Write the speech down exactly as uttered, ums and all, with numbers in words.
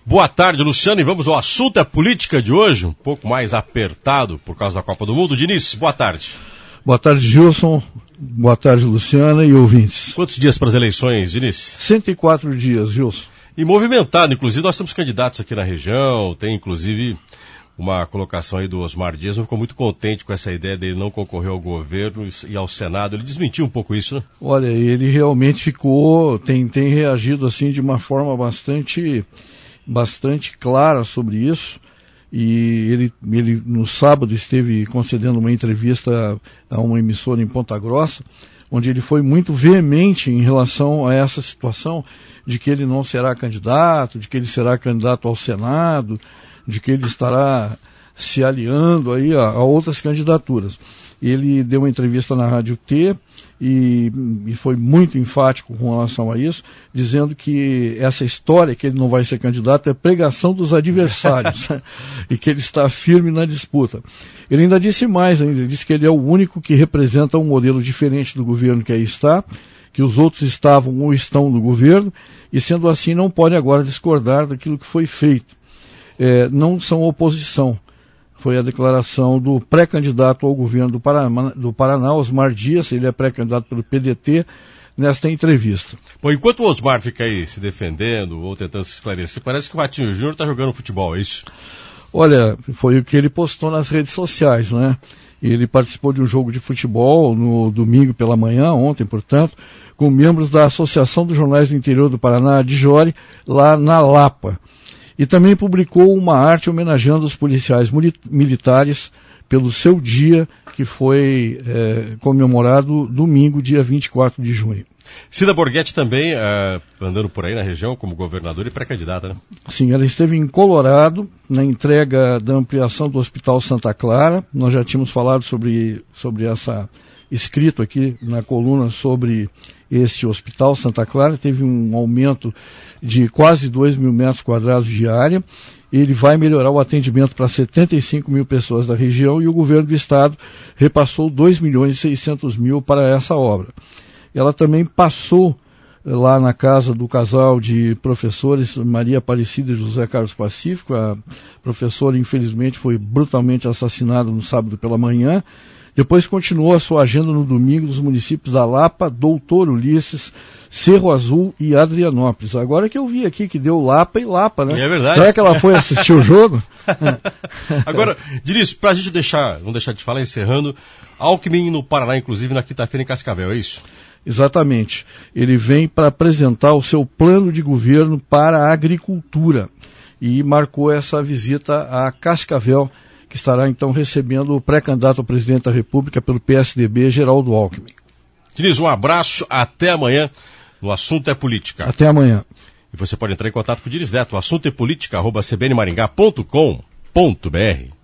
Boa tarde, Luciano, e vamos ao assunto é política de hoje, um pouco mais apertado por causa da Copa do Mundo. Diniz, boa tarde. Boa tarde, Gilson. Boa tarde, Luciana e ouvintes. Quantos dias para as eleições, Diniz? cento e quatro dias, Gilson. E movimentado, inclusive nós temos candidatos aqui na região, tem inclusive uma colocação aí do Osmar Dias, não ficou muito contente com essa ideia dele não concorrer ao governo e ao Senado. Ele desmentiu um pouco isso, né? Olha, ele realmente ficou, tem, tem reagido assim de uma forma bastante, bastante clara sobre isso. E ele, ele no sábado esteve concedendo uma entrevista a uma emissora em Ponta Grossa, onde ele foi muito veemente em relação a essa situação de que ele não será candidato, de que ele será candidato ao Senado, de que ele estará se aliando aí a, a outras candidaturas. Ele deu uma entrevista na Rádio T e, e foi muito enfático com relação a isso, dizendo que essa história que ele não vai ser candidato é pregação dos adversários e que ele está firme na disputa. Ele ainda disse mais, ainda disse que ele é o único que representa um modelo diferente do governo que aí está, que os outros estavam ou estão no governo e, sendo assim, não pode agora discordar daquilo que foi feito. É, não são oposição. Foi a declaração do pré-candidato ao governo do Paraná, do Paraná, Osmar Dias, ele é pré-candidato pelo P D T, nesta entrevista. Bom, enquanto o Osmar fica aí se defendendo ou tentando se esclarecer, parece que o Ratinho Júnior está jogando futebol, é isso? Olha, foi o que ele postou nas redes sociais, né? Ele participou de um jogo de futebol no domingo pela manhã, ontem, portanto, com membros da Associação dos Jornais do Interior do Paraná, de Jori, lá na Lapa. E também publicou uma arte homenageando os policiais militares pelo seu dia, que foi é, comemorado domingo, dia vinte e quatro de junho. Cida Borghetti também, uh, andando por aí na região como governadora e pré-candidata, né? Sim, ela esteve em Colorado, na entrega da ampliação do Hospital Santa Clara. Nós já tínhamos falado sobre, sobre essa, escrito aqui na coluna sobre este Hospital Santa Clara. Teve um aumento de quase dois mil metros quadrados de área. Ele vai melhorar o atendimento para setenta e cinco mil pessoas da região e o governo do estado repassou dois milhões e seiscentos mil para essa obra. Ela também passou lá na casa do casal de professores Maria Aparecida e José Carlos Pacífico. A professora, infelizmente, foi brutalmente assassinada no sábado pela manhã. Depois continuou a sua agenda no domingo nos municípios da Lapa, Doutor Ulisses, Cerro Azul e Adrianópolis. Agora que eu vi aqui que deu Lapa e Lapa, né? É verdade. Será que ela foi assistir o jogo? Agora, Diniz, pra gente deixar, não deixar de falar, encerrando, Alckmin no Paraná, inclusive na quinta-feira em Cascavel, é isso? Exatamente. Ele vem para apresentar o seu plano de governo para a agricultura e marcou essa visita a Cascavel, que estará então recebendo o pré-candidato ao presidente da República pelo P S D B, Geraldo Alckmin. Diniz, um abraço, até amanhã, no Assunto é Política. Até amanhã. E você pode entrar em contato com o Diniz Neto, assunto é política, arroba c b n maringá ponto com ponto b r.